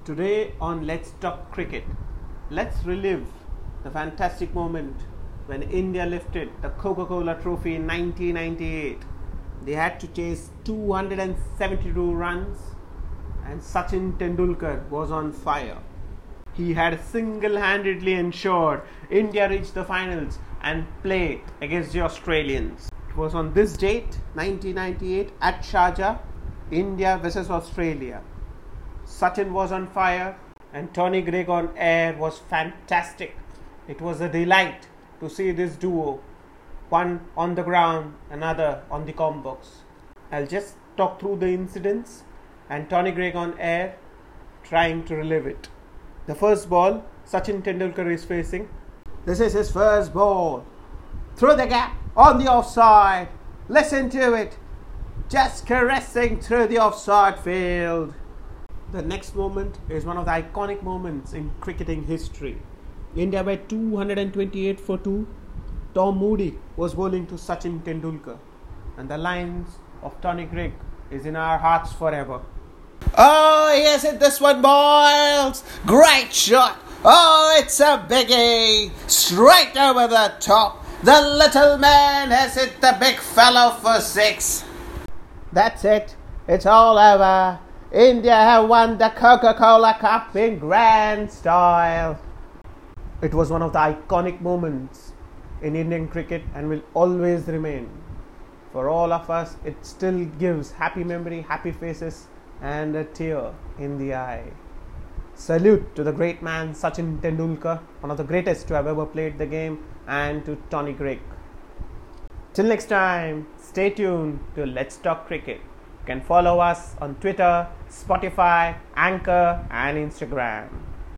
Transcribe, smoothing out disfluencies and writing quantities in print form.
Today on Let's Talk Cricket, let's relive the fantastic moment when India lifted the Coca-Cola Trophy in 1998. They had to chase 272 runs and Sachin Tendulkar was on fire. He had single-handedly ensured India reached the finals and play against the Australians. It was on this date, 1998, at Sharjah, India versus Australia. Sachin was on fire and Tony Greig on air was fantastic. It was a delight to see this duo, one on the ground, another on the comm box. I'll just talk through the incidents and Tony Greig on air trying to relive it. The first ball, Sachin Tendulkar is facing. This is his first ball. Through the gap, on the offside. Listen to it. Just caressing through the offside field. The next moment is one of the iconic moments in cricketing history. India were 228 for 2. Tom Moody was bowling to Sachin Tendulkar. And the lines of Tony Greig is in our hearts forever. Oh, he has hit this one, boys. Great shot. Oh, it's a biggie. Straight over the top. The little man has hit the big fellow for 6. That's it. It's all over. India have won the Coca-Cola Cup in grand style. It was one of the iconic moments in Indian cricket and will always remain. For all of us, it still gives happy memory, happy faces and a tear in the eye. Salute to the great man Sachin Tendulkar, one of the greatest to have ever played the game, and to Tony Greig. Till next time, stay tuned to Let's Talk Cricket. You can follow us on Twitter, Spotify, Anchor and Instagram.